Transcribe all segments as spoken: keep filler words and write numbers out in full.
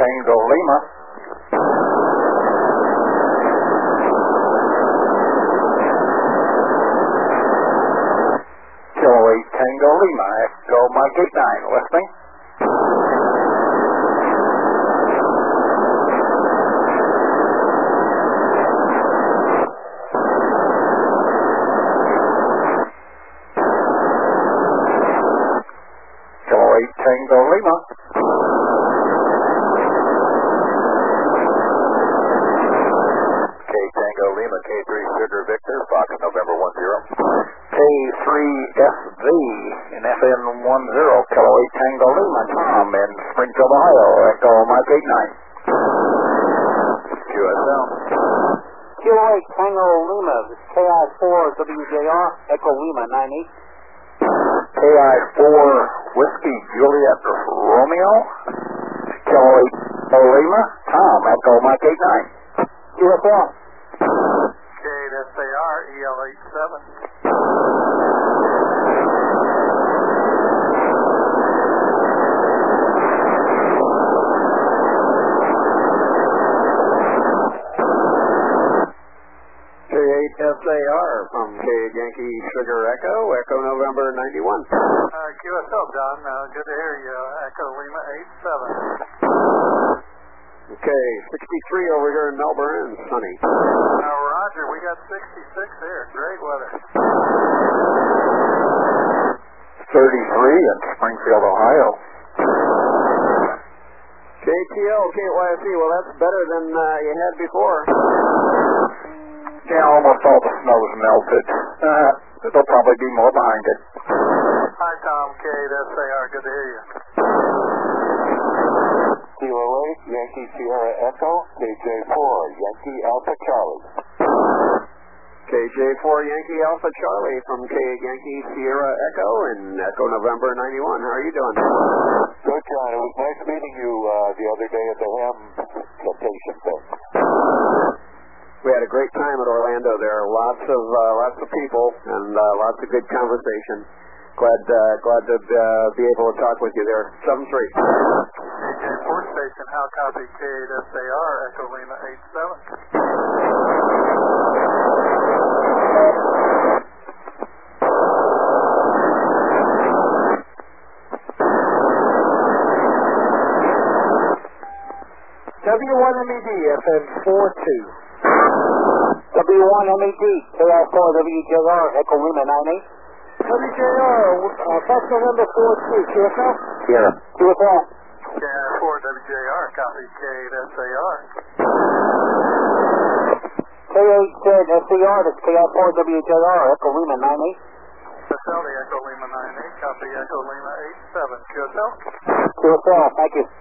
Tango Lima. Kilo eight Tango Lima, Echo Mike eight nine, listening. Kilo eight Tango Lima. K Tango Lima, K three Sugar Victor, Fox November one zero. K three S V in F N one zero, Kilo eight Tango Lima, Tom in Springfield, Ohio, Echo Mike eight nine. Q S L. Kilo eight Tango Lima, K I four W J R, Echo Lima nine eight. K I four Whiskey Juliet Romeo, Kilo eight Tango Lima, Tom, Echo Mike eight nine. Q S L. K eight S A R, E L eight seven. K eight S A R from K Yankee Sugar Echo, Echo November ninety-one. Uh, Q S L, John, uh, good to hear you. Echo Lima eight seven. Okay, sixty-three over here in Melbourne, sunny. Now, Roger, we got sixty-six here. Great weather. thirty-three in Springfield, Ohio. K T L, K Y S E, well that's better than uh, you had before. Yeah, almost all the snow's melted. Uh, there'll probably be more behind it. Hi, Tom, K eight S A R, good to hear you. Kilo eight, Yankee Sierra Echo, K J four, Yankee Alpha Charlie. K J four Yankee Alpha Charlie from K Yankee Sierra Echo and Echo November ninety-one. How are you doing? Good, John. It was nice meeting you uh, the other day at the Ham Temptation thing. We had a great time at Orlando there. Lots of uh, lots of people and uh, lots of good conversation. Glad uh, glad to uh, be able to talk with you there. seven three. A J four Station, how copy K eight S A R, Echo Lima eight seven. W one M E D, F M four two. W one M E D, K I four W J R, Echo Lima nine eight. W J R, uh, Fox November four two, Q S L? Yeah. Q S L. K I four W J R, copy K eight S A R. K eight S A R, that's K I four W J R, Echo Lima nine eight. Q S L, the Echo Lima nine eight, copy Echo Lima eight seven. Q S L? Q S L, thank you.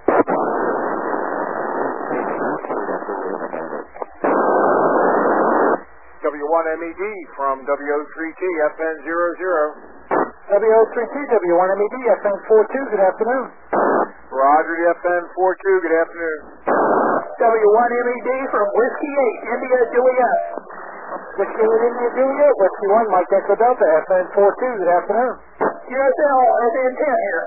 W one M E D from W O three T, F N zero zero. W O three T, W one M E D, F M four two, good afternoon. Roger, the F N four two, good afternoon. W one M E D from Whiskey eight, India Juliet. Whiskey eight, India Juliet, Whiskey one, Mike Echo Delta, F N four two, good afternoon. Q S L, F N ten here.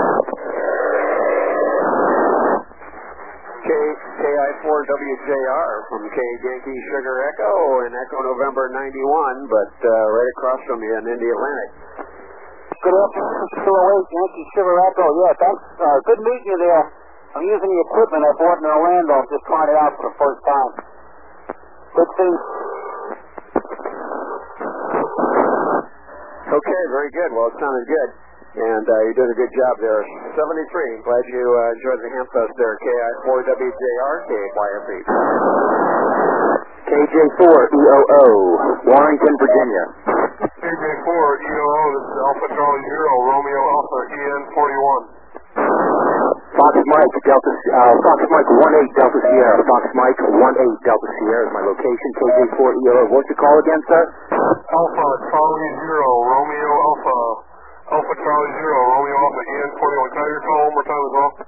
K I four W J R from K Yankee Sugar Echo and Echo November ninety-one, but uh, right across from you in Indy Atlantic. Good afternoon, Kilo eight, Yankee Sugar Echo. Yeah, thanks. Uh, good meeting you there. I'm using the equipment I bought in Orlando. I'm just trying it out for the first time. Good thing. Okay, very good. Well, it sounded good. And uh, you're doing a good job there. seventy-three. Glad you uh, enjoyed the Ham Fest there. K I four W J R, K Y F E. K J four E O O, Warrington, Virginia. K J four E O O, this is Alpha Charlie Zero, Romeo Alpha, E N forty-one. Fox Mike, Delta, uh, Fox Mike one eight Delta Sierra. Fox Mike one eight Delta Sierra is my location. K J four E O O. What's your call again, sir? Alpha Charlie Zero, Romeo Alpha. Alpha Charlie Zero, Romeo Alpha, E N forty-one. Can I hear your call one more time as well?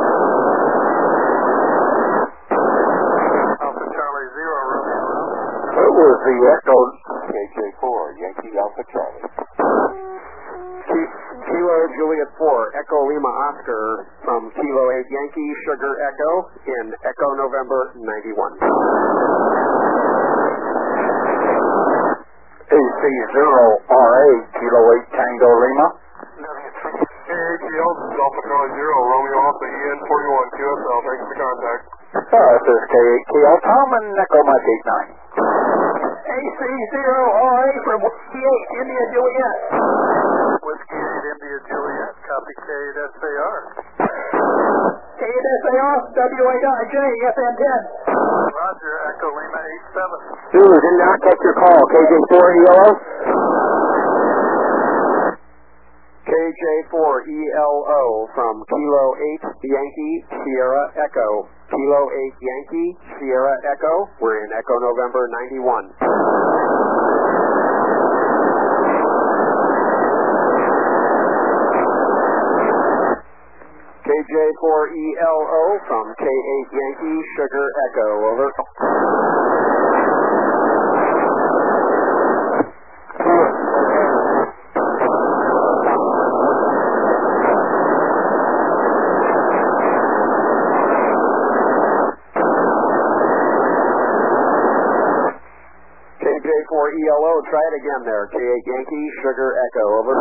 Alpha Charlie Zero, Romeo Alpha. It was the Echo. K J four, Yankee Alpha Charlie. Kilo Juliet four, Echo Lima Oscar from Kilo eight Yankee Sugar Echo in Echo November ninety-one. A C zero R A, Kilo eight Tango Lima. K H E L, this is Alpha Charlie zero, Romeo Alpha E N forty-one, Q S L, thanks for contact. Uh, this is K eight K L Tom and Echo Mike eight nine. A C zero R A from Whiskey eight, India Juliet. Whiskey eight, India Juliet, copy K eight S A R. K eight S A R, W eight I J, F N ten. Roger, Echo Lima eight seven. Zulu, did not catch your call. K J four E L O. K J four E L O from Kilo eight Yankee Sierra Echo. Kilo eight Yankee Sierra Echo. We're in Echo November ninety-one. K J four E L O from K eight Yankee Sugar Echo. Over. K J four E L O, try it again there. K eight Yankee Sugar Echo. Over.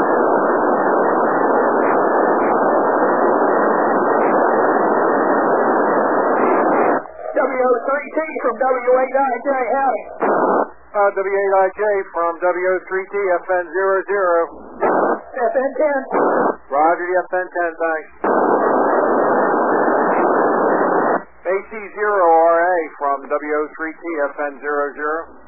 W three T from W eight I J, howdy. Uh, W eight I J from W three T, F N zero zero. F N ten. Roger, F N ten, thanks. A C zero R A from W three T, F N zero zero.